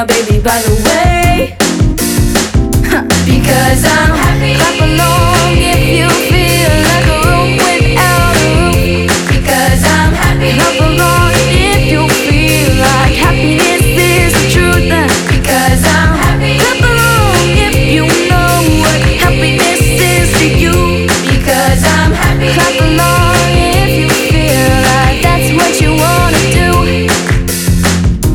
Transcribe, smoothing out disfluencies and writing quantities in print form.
now, baby, by the way. Because I'm happy, clap along, yeah.